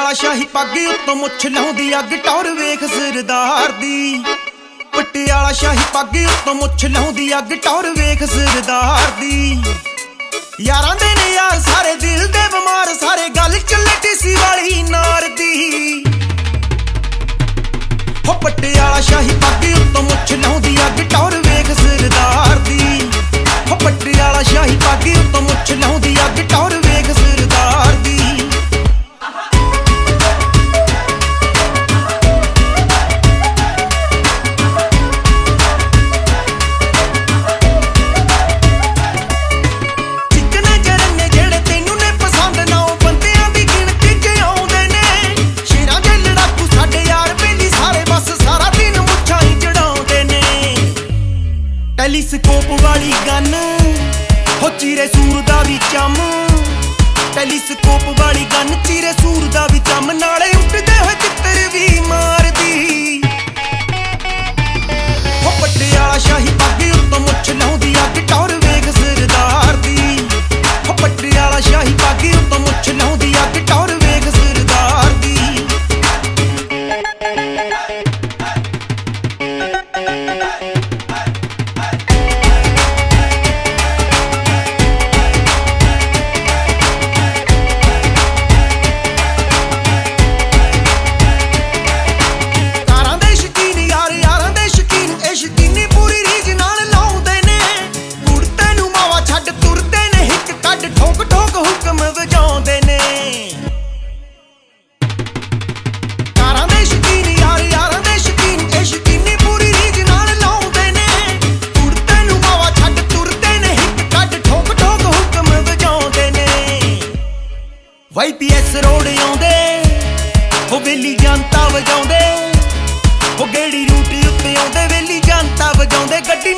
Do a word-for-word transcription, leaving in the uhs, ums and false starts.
ਪਟਿਆਲਾ ਸ਼ਾਹੀ ਪੱਗ ਉੱਤੋਂ ਮੁੱਛ ਲਾਉਂਦੀ ਅੱਗ ਟੌਰ ਵੇਖ ਸਰਦਾਰ ਦੀ। ਪਟਿਆਲਾ ਸ਼ਾਹੀ ਪੱਗ ਉੱਤੋਂ ਮੁੱਛ ਲਾਉਂਦੀ ਅੱਗ ਟੌਰ ਵੇਖ ਸਰਦਾਰ ਦੀ। ਯਾਰਾਂ ਦੇ ਨੇ ਯਾਰ ਸਾਰੇ ਦਿਲ ਦੇ ਬਿਮਾਰ ਸਾਰੇ ਗੱਲ ਚੱਲੇ ਟੀਸੀ ਵਾਲੀ ਨਾਰ ਦੀ। ਹੋ ਪਟਿਆਲਾ ਸ਼ਾਹੀ ਪੱਗ ਉੱਤੋਂ ਮੁੱਛ ਲਾਉਂਦੀ ਅੱਗ ਟੌਰ ਵੇਖ ਸਰਦਾਰ ਦੀ। ਹੋ ਪਟਿਆਲਾ ਸ਼ਾਹੀ ਪੱਗ ਉੱਤੋਂ ਮੁੱਛ ਲਾਉਂਦੀ ਅੱਗ ਟੌਰ ਵੇਖ ਸਰਦਾਰ ਦੀ। ਟੈਲੀਸਕੋਪ ਵਾਲੀ ਗਨ ਹੋ ਚੀਰੇ ਸੂਰ ਦਾ ਵੀ ਚੰਮ। ਟੈਲੀਸਕੋਪ ਵਾਲੀ ਗਨ ਚੀਰੇ ਸੂਰ ਦਾ ਵੀ ਚੰਮ ਨਾਲੇ ਉੱਡਦੇ ਹੋਏ ਚਿੱਤਰ ਵੀ ਮਾਰਦੀ। ਹੋ ਪਟਿਆਲਾ ਸ਼ਾਹੀ ਪੱਗ ਉੱਤੋਂ ਮੁੱਛ ਲਾਉਂਦੀ ਅੱਗ ਟੌਰ ਵੇਖ ਸਰਦਾਰ ਦੀ। ਹੋ ਪਟਿਆਲਾ ਸ਼ਾਹੀ ਪੱਗ ਉੱਤੋਂ ਮੁੱਛ ਲਾਉਂਦੀ ਅੱਗ ਟੌਰ ਵੇਖ ਸਰਦਾਰ ਦੀ। ਵਾਈ ਪੀ ਐਸ ਰੋਡ ਆਉਂਦੇ ਹੋ ਵੇਲੀ ਜਨਤਾ ਵਜਾਉਂਦੇ ਹੋ ਗੇੜੀ ਰੂਟ ਉੱਤੇ ਆਉਂਦੇ ਵੇਲੀ ਜਨਤਾ ਵਜਾਉਂਦੇ ਗੱਡੀ